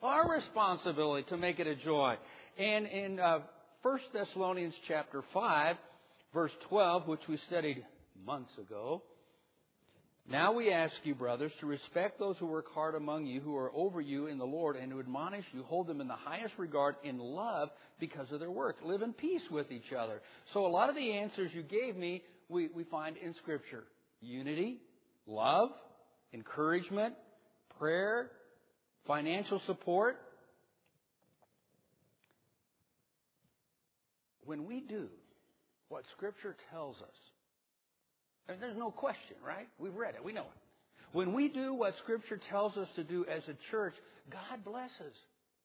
our responsibility to make it a joy. And in 1 Thessalonians chapter 5, verse 12, which we studied months ago, now we ask you, brothers, to respect those who work hard among you, who are over you in the Lord, and who admonish you, hold them in the highest regard in love because of their work. Live in peace with each other. So a lot of the answers you gave me, we find in Scripture. Unity, love, encouragement, prayer, financial support. When we do what Scripture tells us, and there's no question, right? We've read it. We know it. When we do what Scripture tells us to do as a church, God blesses.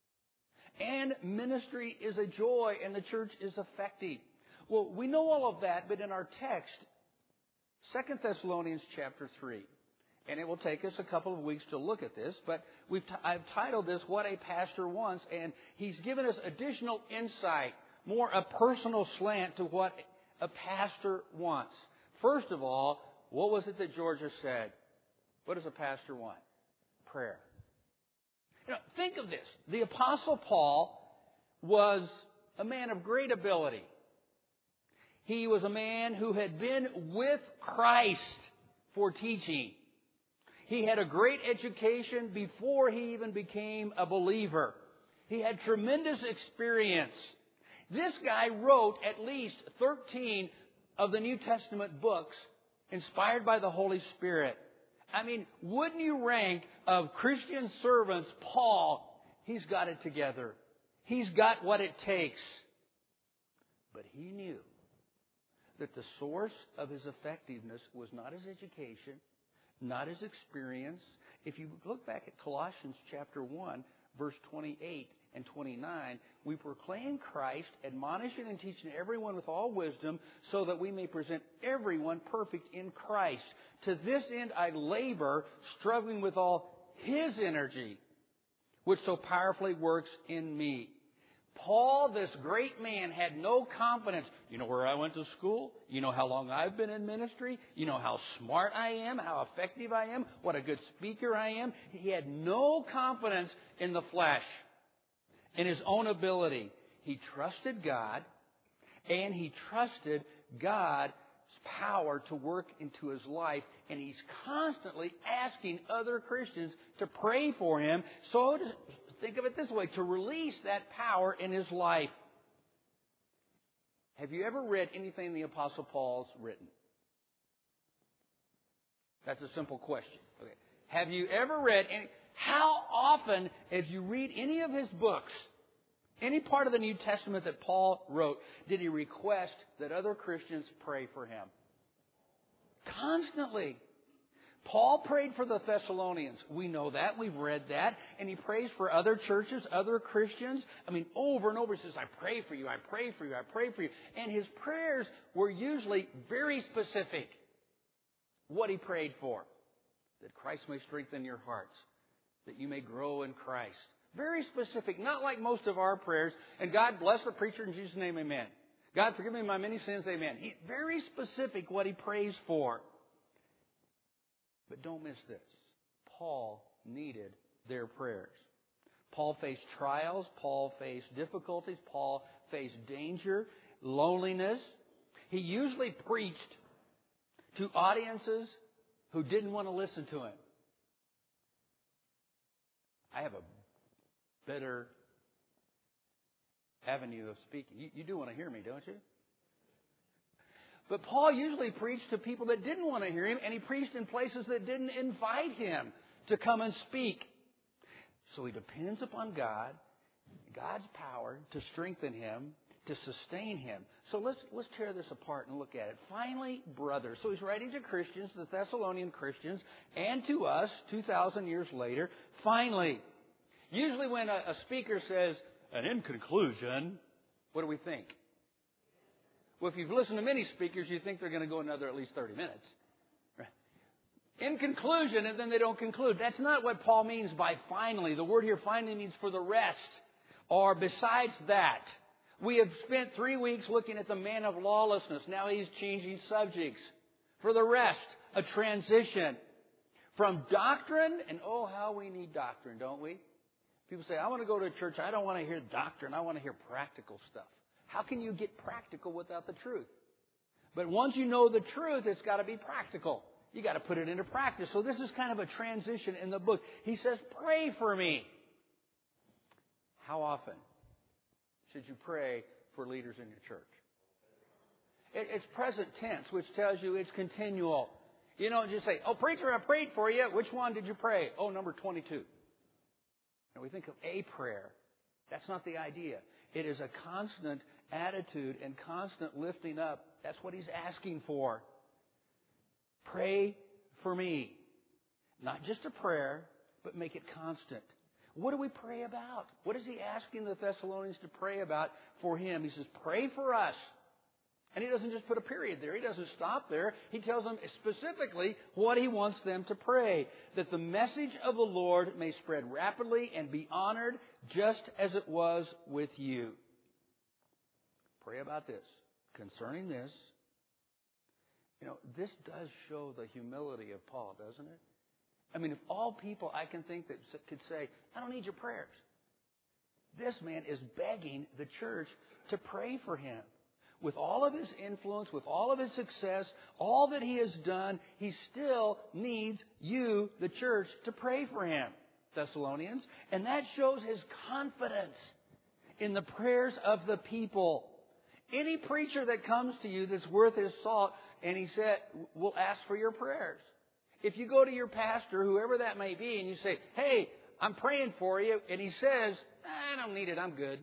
And ministry is a joy, and the church is effective. Well, we know all of that, but in our text, 2 Thessalonians chapter 3, and it will take us a couple of weeks to look at this, but I've titled this, What a Pastor Wants, and he's given us additional insight, more a personal slant to what a pastor wants. First of all, what was it that Georgia said? What does a pastor want? Prayer. Think of this. The Apostle Paul was a man of great ability. He was a man who had been with Christ for teaching. He had a great education before he even became a believer. He had tremendous experience. This guy wrote at least 13 of the New Testament books inspired by the Holy Spirit. I mean, wouldn't you rank of Christian servants, Paul, he's got it together. He's got what it takes. But he knew that the source of his effectiveness was not his education, not his experience. If you look back at Colossians chapter 1, verse 28 and 29, we proclaim Christ, admonishing and teaching everyone with all wisdom, so that we may present everyone perfect in Christ. To this end I labor, struggling with all His energy, which so powerfully works in me. Paul, this great man, had no confidence. You know where I went to school? You know how long I've been in ministry? You know how smart I am? How effective I am? What a good speaker I am? He had no confidence in the flesh, in his own ability. He trusted God, and he trusted God's power to work into his life, and he's constantly asking other Christians to pray for him. So think of it this way, to release that power in his life. Have you ever read anything the Apostle Paul's written? That's a simple question. Okay. Have you ever read any? How often, if you read any of his books, any part of the New Testament that Paul wrote, did he request that other Christians pray for him? Constantly. Paul prayed for the Thessalonians. We know that. We've read that. And he prays for other churches, other Christians. I mean, over and over he says, I pray for you, I pray for you, I pray for you. And his prayers were usually very specific. What he prayed for. That Christ may strengthen your hearts. That you may grow in Christ. Very specific. Not like most of our prayers. And God bless the preacher in Jesus' name, amen. God forgive me my many sins, amen. Very specific what he prays for. But don't miss this. Paul needed their prayers. Paul faced trials. Paul faced difficulties. Paul faced danger, loneliness. He usually preached to audiences who didn't want to listen to him. I have a better avenue of speaking. You do want to hear me, don't you? But Paul usually preached to people that didn't want to hear him, and he preached in places that didn't invite him to come and speak. So he depends upon God, God's power to strengthen him, to sustain him. So let's tear this apart and look at it. Finally, brothers. So he's writing to Christians, the Thessalonian Christians, and to us 2,000 years later. Finally, usually when a speaker says, and in conclusion, what do we think? Well, if you've listened to many speakers, you think they're going to go another at least 30 minutes. Right? In conclusion, and then they don't conclude. That's not what Paul means by finally. The word here finally means for the rest, or besides that. We have spent 3 weeks looking at the man of lawlessness. Now he's changing subjects. For the rest, a transition from doctrine, and oh, how we need doctrine, don't we? People say, I want to go to a church. I don't want to hear doctrine. I want to hear practical stuff. How can you get practical without the truth? But once you know the truth, it's got to be practical. You got to put it into practice. So this is kind of a transition in the book. He says, pray for me. How often should you pray for leaders in your church? It's present tense, which tells you it's continual. You don't just say, oh, preacher, I prayed for you. Which one did you pray? Oh, number 22. And we think of a prayer. That's not the idea. It is a constant attitude and constant lifting up. That's what he's asking for. Pray for me. Not just a prayer, but make it constant. What do we pray about? What is he asking the Thessalonians to pray about for him? He says, pray for us. And he doesn't just put a period there. He doesn't stop there. He tells them specifically what he wants them to pray. That the message of the Lord may spread rapidly and be honored just as it was with you. Pray about this. Concerning this, this does show the humility of Paul, doesn't it? I mean, of all people I can think that could say, I don't need your prayers. This man is begging the church to pray for him. With all of his influence, with all of his success, all that he has done, he still needs you, the church, to pray for him, Thessalonians. And that shows his confidence in the prayers of the people. Any preacher that comes to you that's worth his salt, and he said, will ask for your prayers. If you go to your pastor, whoever that may be, and you say, hey, I'm praying for you, and he says, I don't need it, I'm good.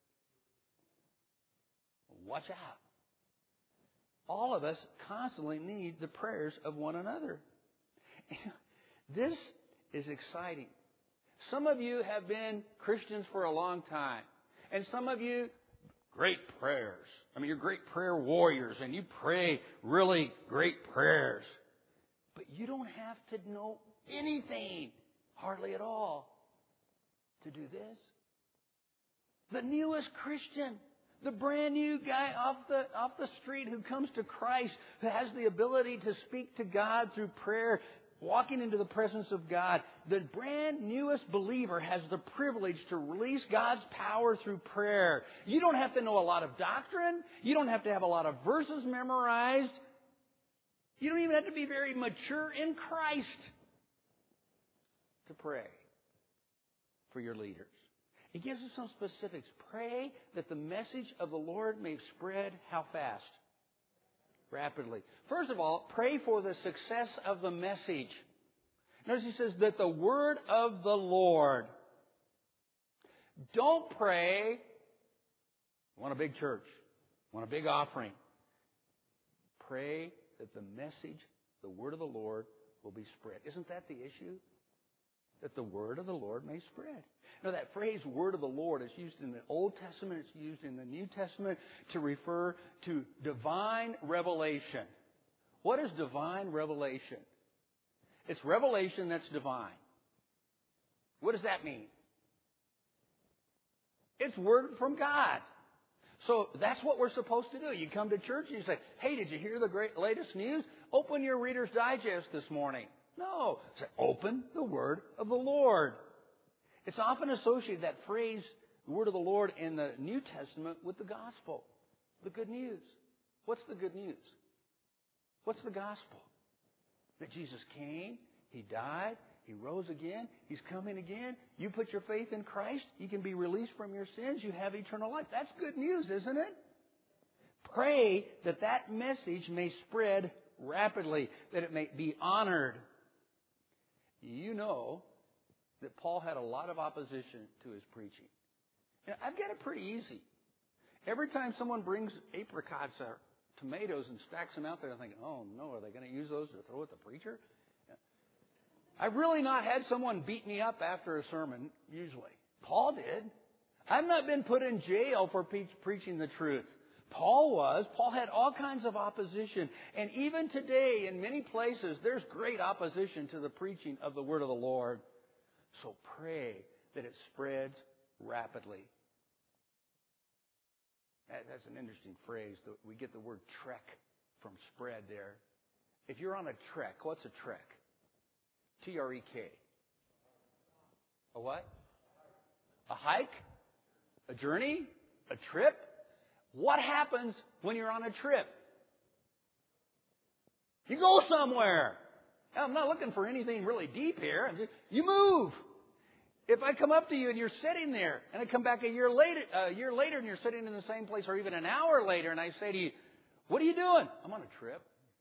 Watch out. All of us constantly need the prayers of one another. This is exciting. Some of you have been Christians for a long time. And some of you, great prayers. I mean, you're great prayer warriors and you pray really great prayers. But you don't have to know anything, hardly at all, to do this. The newest Christian, the brand new guy off the street who comes to Christ, who has the ability to speak to God through prayer, walking into the presence of God. The brand newest believer has the privilege to release God's power through prayer. You don't have to know a lot of doctrine. You don't have to have a lot of verses memorized. You don't even have to be very mature in Christ to pray for your leaders. He gives us some specifics. Pray that the message of the Lord may spread how fast? Rapidly. First of all, pray for the success of the message. Notice he says that the word of the Lord. Don't pray, want a big church, want a big offering. Pray that the message, the word of the Lord, will be spread. Isn't that the issue? That the word of the Lord may spread. Now that phrase, word of the Lord, is used in the Old Testament, it's used in the New Testament to refer to divine revelation. What is divine revelation? It's revelation that's divine. What does that mean? It's word from God. So that's what we're supposed to do. You come to church and you say, hey, did you hear the latest news? Open your Reader's Digest this morning. No. Say, open the word of the Lord. It's often associated, that phrase, the word of the Lord, in the New Testament with the gospel. The good news. What's the good news? What's the gospel? That Jesus came, He died, He rose again, He's coming again. You put your faith in Christ, you can be released from your sins, you have eternal life. That's good news, isn't it? Pray that that message may spread rapidly, that it may be honored. You know that Paul had a lot of opposition to his preaching. I've got it pretty easy. Every time someone brings apricots or tomatoes and stacks them out there, I'm thinking, oh no, are they going to use those to throw at the preacher? I've really not had someone beat me up after a sermon, usually. Paul did. I've not been put in jail for preaching the truth. Paul was. Paul had all kinds of opposition. And even today, in many places, there's great opposition to the preaching of the word of the Lord. So pray that it spreads rapidly. That's an interesting phrase. We get the word trek from spread there. If you're on a trek, what's a trek? T-R-E-K. A what? A hike? A journey? A trip? What happens when you're on a trip? You go somewhere. I'm not looking for anything really deep here. You move. If I come up to you and you're sitting there, and I come back a year later and you're sitting in the same place, or even an hour later, and I say to you, "What are you doing?" "I'm on a trip."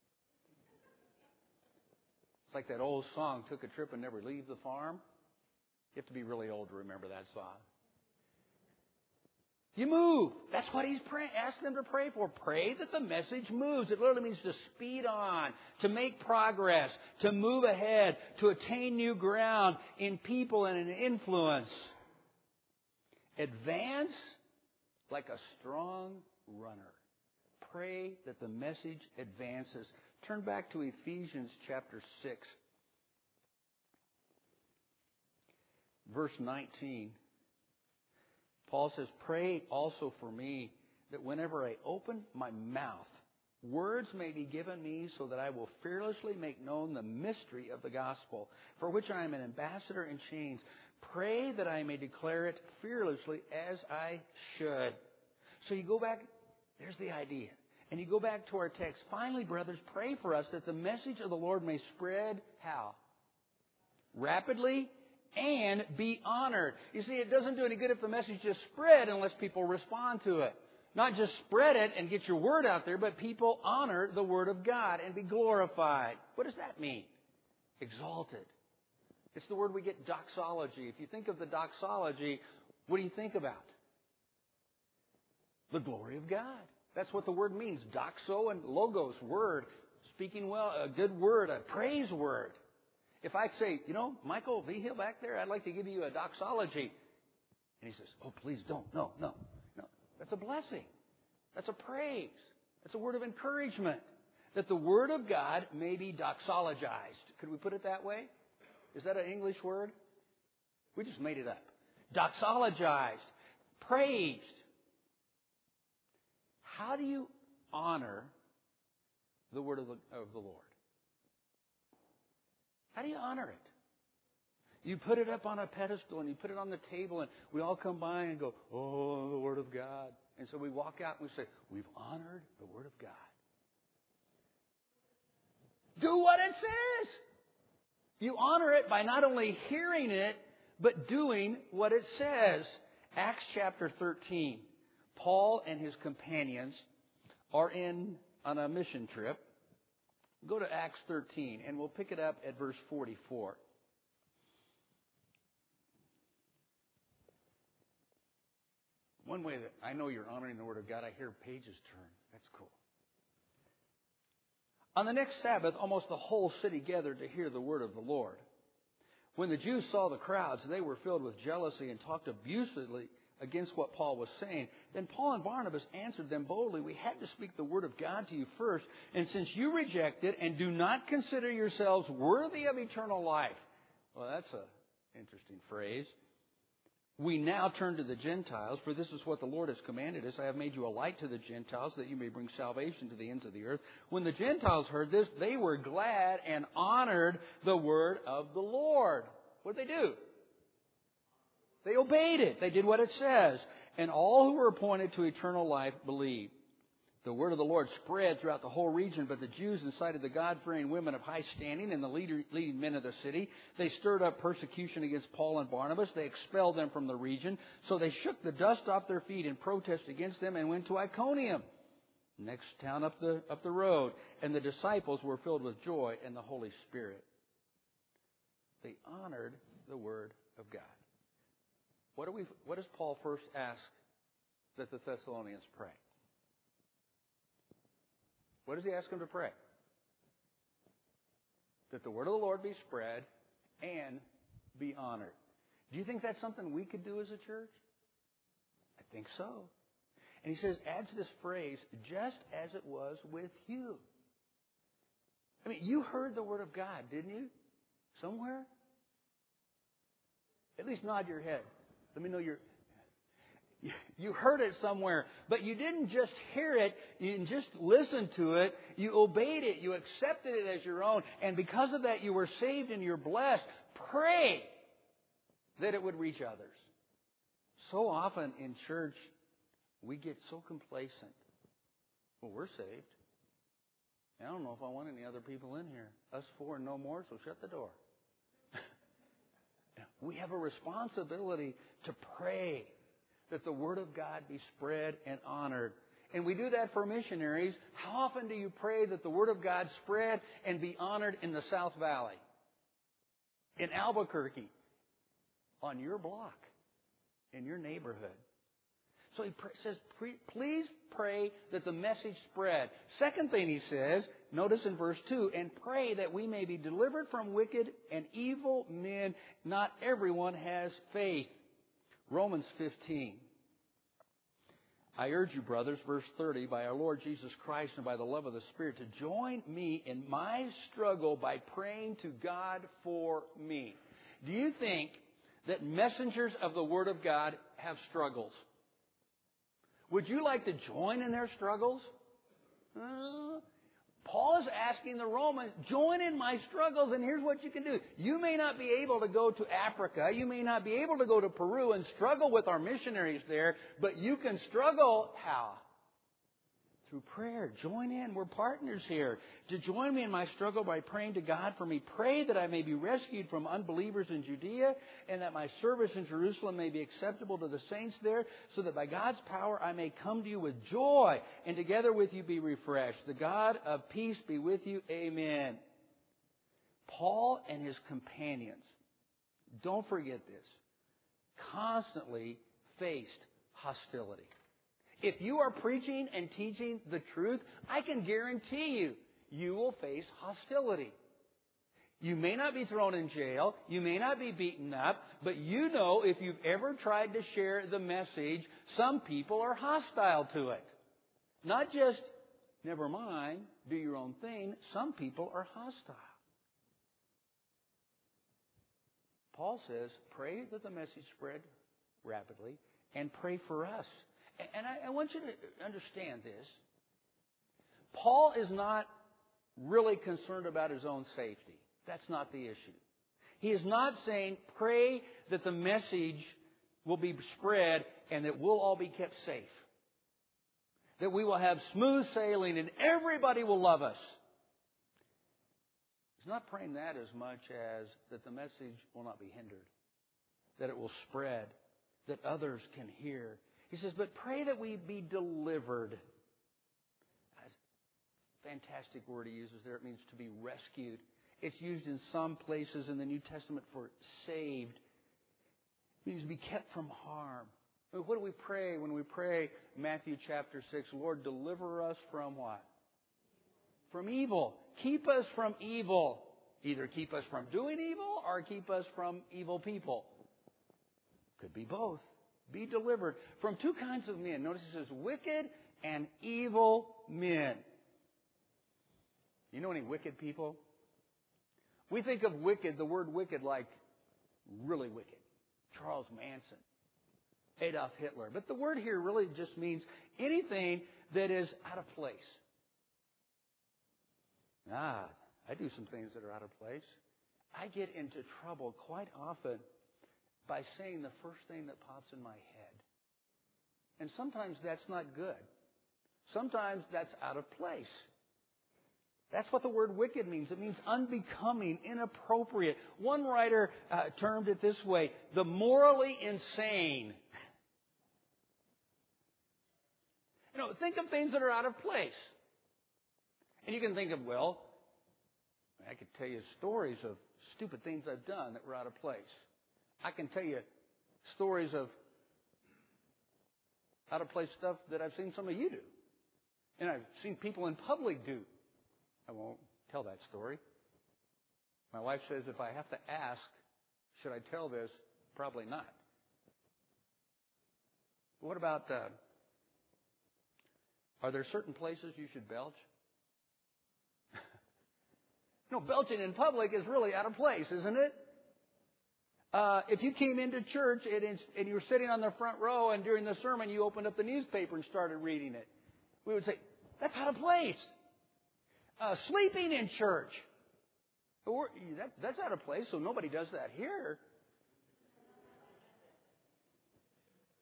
It's like that old song, "Took a trip and never leave the farm." You have to be really old to remember that song. You move. That's what he's asking them to pray for. Pray that the message moves. It literally means to speed on, to make progress, to move ahead, to attain new ground in people and in influence. Advance like a strong runner. Pray that the message advances. Turn back to Ephesians chapter 6, verse 19. Paul says, "Pray also for me that whenever I open my mouth, words may be given me so that I will fearlessly make known the mystery of the gospel, for which I am an ambassador in chains. Pray that I may declare it fearlessly as I should." So you go back, there's the idea. And you go back to our text. "Finally, brothers, pray for us that the message of the Lord may spread," how? "Rapidly and be honored." You see, it doesn't do any good if the message just spread unless people respond to it. Not just spread it and get your word out there, but people honor the Word of God and be glorified. What does that mean? Exalted. It's the word we get, doxology. If you think of the doxology, what do you think about? The glory of God. That's what the word means. Doxo and logos, word. Speaking well, a good word, a praise word. If I say, "Michael Vigil back there, I'd like to give you a doxology." And he says, "Oh, please don't. No. That's a blessing. That's a praise. That's a word of encouragement. That the Word of God may be doxologized. Could we put it that way? Is that an English word? We just made it up. Doxologized. Praised. How do you honor the Word of the Lord? How do you honor it? You put it up on a pedestal and you put it on the table and we all come by and go, "Oh, the Word of God." And so we walk out and we say, "We've honored the Word of God." Do what it says. You honor it by not only hearing it, but doing what it says. Acts chapter 13. Paul and his companions are on a mission trip. Go to Acts 13, and we'll pick it up at verse 44. One way that I know you're honoring the Word of God, I hear pages turn. That's cool. "On the next Sabbath, almost the whole city gathered to hear the word of the Lord. When the Jews saw the crowds, they were filled with jealousy and talked abusively against what Paul was saying. Then Paul and Barnabas answered them boldly, 'We had to speak the word of God to you first, and since you reject it and do not consider yourselves worthy of eternal life.'" Well, that's an interesting phrase. "We now turn to the Gentiles, for this is what the Lord has commanded us. I have made you a light to the Gentiles, that you may bring salvation to the ends of the earth." When the Gentiles heard this, they were glad and honored the word of the Lord. What did they do? They obeyed it. They did what it says. And all who were appointed to eternal life believed. The word of the Lord spread throughout the whole region, but the Jews incited the God-fearing women of high standing and the leading men of the city. They stirred up persecution against Paul and Barnabas. They expelled them from the region. So they shook the dust off their feet in protest against them and went to Iconium, next town up the road. And the disciples were filled with joy and the Holy Spirit. They honored the word of God. What does Paul first ask that the Thessalonians pray? What does he ask them to pray? That the word of the Lord be spread and be honored. Do you think that's something we could do as a church? I think so. And he says, adds this phrase, "just as it was with you." I mean, you heard the word of God, didn't you? Somewhere? At least nod your head. Let me know you heard it somewhere, but you didn't just hear it, you didn't just listen to it, you obeyed it, you accepted it as your own, and because of that you were saved and you're blessed. Pray that it would reach others. So often in church, we get so complacent. Well, we're saved. I don't know if I want any other people in here. Us four and no more, so shut the door. We have a responsibility to pray that the Word of God be spread and honored. And we do that for missionaries. How often do you pray that the Word of God spread and be honored in the South Valley, in Albuquerque, on your block, in your neighborhood? So he says, please pray that the message spread. Second thing he says, notice in verse 2, and pray that we may be delivered from wicked and evil men. Not everyone has faith. Romans 15. I urge you, brothers, verse 30, by our Lord Jesus Christ and by the love of the Spirit, to join me in my struggle by praying to God for me. Do you think that messengers of the Word of God have struggles? Would you like to join in their struggles? Paul is asking the Romans, join in my struggles, and here's what you can do. You may not be able to go to Africa. You may not be able to go to Peru and struggle with our missionaries there, but you can struggle how? Through prayer. Join in. We're partners here. To join me in my struggle by praying to God for me. Pray that I may be rescued from unbelievers in Judea and that my service in Jerusalem may be acceptable to the saints there, so that by God's power I may come to you with joy and together with you be refreshed. The God of peace be with you. Amen. Paul and his companions, don't forget this, constantly faced hostility. If you are preaching and teaching the truth, I can guarantee you, you will face hostility. You may not be thrown in jail. You may not be beaten up. But you know, if you've ever tried to share the message, some people are hostile to it. Not just, never mind, do your own thing. Some people are hostile. Paul says, pray that the message spread rapidly and pray for us. And I want you to understand this. Paul is not really concerned about his own safety. That's not the issue. He is not saying, pray that the message will be spread and that we'll all be kept safe. That we will have smooth sailing and everybody will love us. He's not praying that as much as that the message will not be hindered. That it will spread. That others can hear. He says, but pray that we be delivered. That's a fantastic word he uses there. It means to be rescued. It's used in some places in the New Testament for saved. It means to be kept from harm. What do we pray when we pray Matthew chapter 6? Lord, deliver us from what? From evil. Keep us from evil. Either keep us from doing evil or keep us from evil people. Could be both. Be delivered from two kinds of men. Notice it says wicked and evil men. You know any wicked people? We think of wicked, the word wicked, like really wicked. Charles Manson, Adolf Hitler. But the word here really just means anything that is out of place. I do some things that are out of place. I get into trouble quite often by saying the first thing that pops in my head. And sometimes that's not good. Sometimes that's out of place. That's what the word wicked means. It means unbecoming, inappropriate. One writer termed it this way, the morally insane. Think of things that are out of place. And you can think of, well, I could tell you stories of stupid things I've done that were out of place. I can tell you stories of out-of-place stuff that I've seen some of you do. And I've seen people in public do. I won't tell that story. My wife says if I have to ask, should I tell this? Probably not. What about, are there certain places you should belch? Belching in public is really out of place, isn't it? If you came into church and you were sitting on the front row and during the sermon you opened up the newspaper and started reading it, we would say, that's out of place. Sleeping in church. That's out of place, so nobody does that here.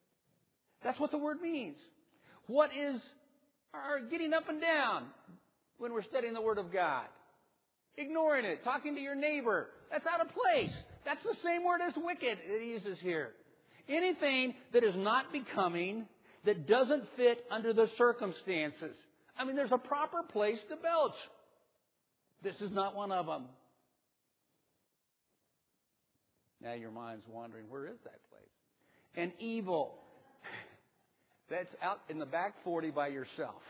That's what the word means. What is our getting up and down when we're studying the Word of God? Ignoring it, talking to your neighbor. That's out of place. That's the same word as wicked that he uses here. Anything that is not becoming, that doesn't fit under the circumstances. I mean, there's a proper place to belch. This is not one of them. Now your mind's wondering, where is that place? And evil. That's out in the back 40 by yourself.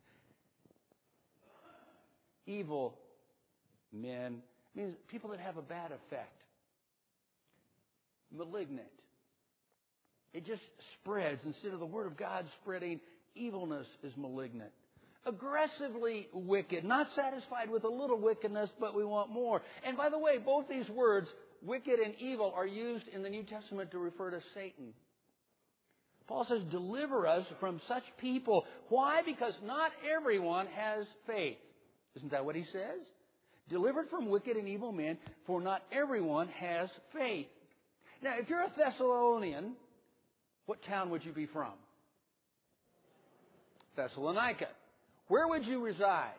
Evil men means people that have a bad effect. Malignant. It just spreads. Instead of the Word of God spreading, evilness is malignant. Aggressively wicked. Not satisfied with a little wickedness, but we want more. And by the way, both these words, wicked and evil, are used in the New Testament to refer to Satan. Paul says, deliver us from such people. Why? Because not everyone has faith. Isn't that what he says? Delivered from wicked and evil men, for not everyone has faith. Now, if you're a Thessalonian, what town would you be from? Thessalonica. Where would you reside?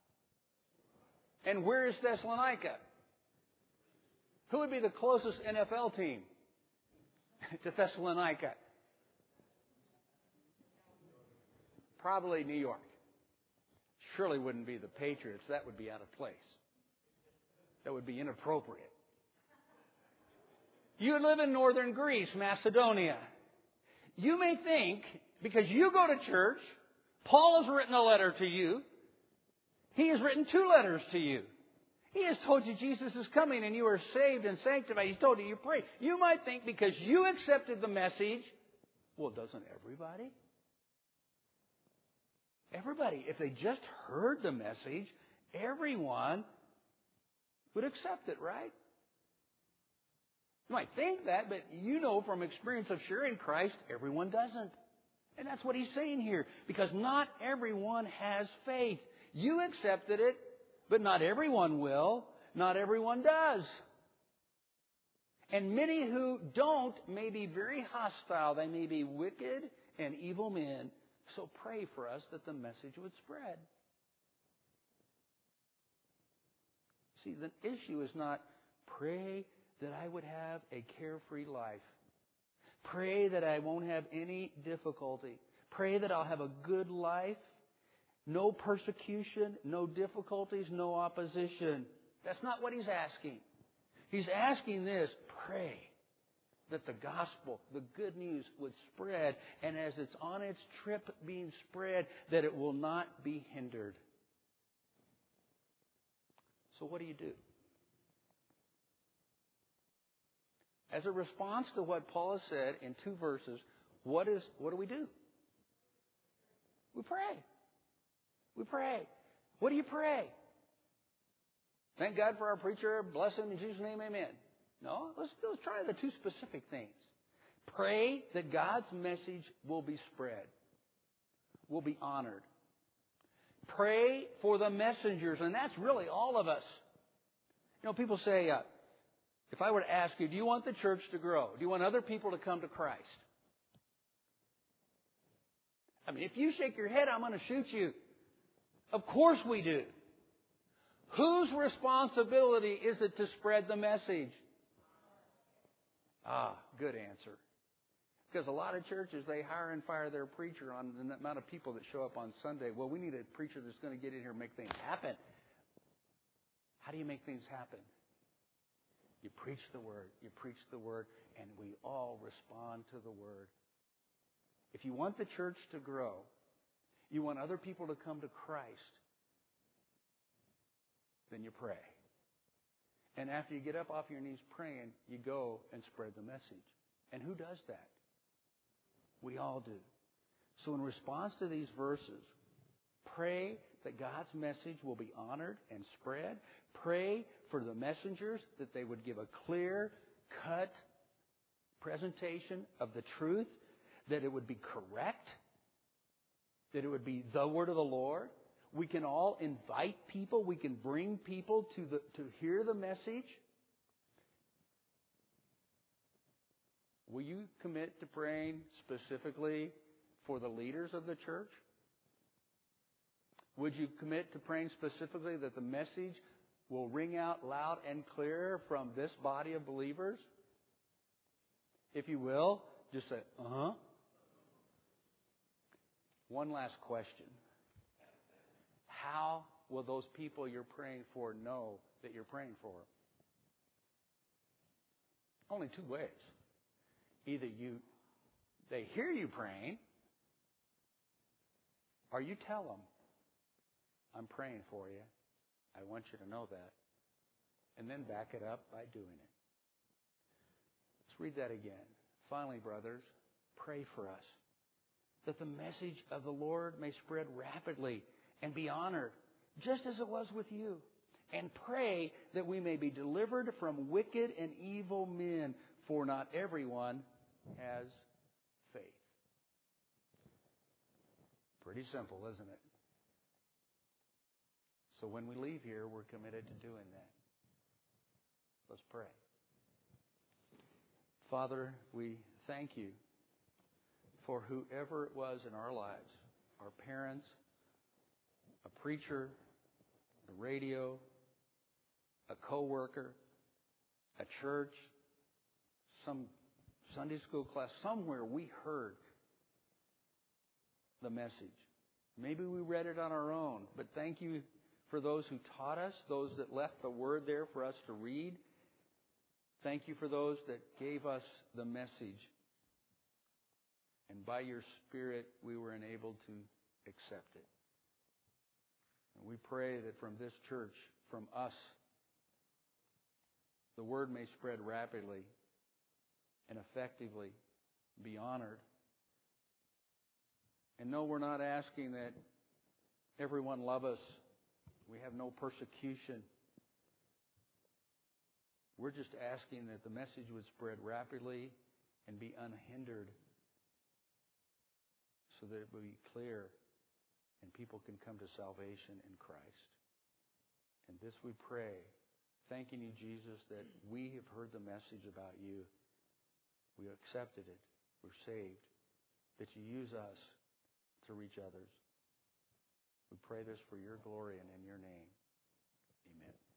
And where is Thessalonica? Who would be the closest NFL team to Thessalonica? Probably New York. Surely wouldn't be the Patriots. That would be out of place. That would be inappropriate. You live in northern Greece, Macedonia. You may think, because you go to church, Paul has written a letter to you. He has written 2 letters to you. He has told you Jesus is coming and you are saved and sanctified. He's told you pray. You might think because you accepted the message, well, doesn't everybody? Everybody, if they just heard the message, everyone would accept it, right? You might think that, but you know from experience of sharing Christ, everyone doesn't. And that's what he's saying here. Because not everyone has faith. You accepted it, but not everyone will. Not everyone does. And many who don't may be very hostile. They may be wicked and evil men. So pray for us that the message would spread. See, the issue is not pray that I would have a carefree life. Pray that I won't have any difficulty. Pray that I'll have a good life. No persecution, no difficulties, no opposition. That's not what he's asking. He's asking this, pray that the gospel, the good news would spread, and as it's on its trip being spread, that it will not be hindered. So what do you do? As a response to what Paul has said in 2 verses, what do we do? We pray. We pray. What do you pray? Thank God for our preacher. Bless him in Jesus' name, amen. No, let's try the 2 specific things. Pray that God's message will be spread, will be honored. Pray for the messengers, and that's really all of us. You know, people say, if I were to ask you, do you want the church to grow? Do you want other people to come to Christ? I mean, if you shake your head, I'm going to shoot you. Of course we do. Whose responsibility is it to spread the message? Good answer. Because a lot of churches, they hire and fire their preacher on the amount of people that show up on Sunday. Well, we need a preacher that's going to get in here and make things happen. How do you make things happen? You preach the Word. You preach the Word, and we all respond to the Word. If you want the church to grow, you want other people to come to Christ, then you pray. And after you get up off your knees praying, you go and spread the message. And who does that? We all do. So in response to these verses, pray that God's message will be honored and spread. Pray for the messengers that they would give a clear, cut presentation of the truth, that it would be correct, that it would be the word of the Lord. We can all invite people. We can bring people to hear the message. will you commit to praying specifically for the leaders of the church? Would you commit to praying specifically that the message will ring out loud and clear from this body of believers? If you will, just say, uh-huh. One last question. How will those people you're praying for know that you're praying for them? Only two ways. Either they hear you praying, or you tell them, I'm praying for you. I want you to know that. And then back it up by doing it. Let's read that again. Finally, brothers, pray for us, that the message of the Lord may spread rapidly and be honored, just as it was with you. And pray that we may be delivered from wicked and evil men, for not everyone has faith. Pretty simple, isn't it? So when we leave here, we're committed to doing that. Let's pray. Father, we thank you for whoever it was in our lives, our parents, a preacher, the radio, a coworker, a church, some Sunday school class, somewhere we heard the message. Maybe we read it on our own, but thank you for those who taught us, those that left the word there for us to read. Thank you for those that gave us the message. And by your Spirit, we were enabled to accept it. And we pray that from this church, from us, the word may spread rapidly and effectively, be honored. And no, we're not asking that everyone love us. We have no persecution. We're just asking that the message would spread rapidly and be unhindered so that it would be clear and people can come to salvation in Christ. And this we pray, thanking you, Jesus, that we have heard the message about you. We accepted it. We're saved. That you use us to reach others. We pray this for your glory and in your name. Amen.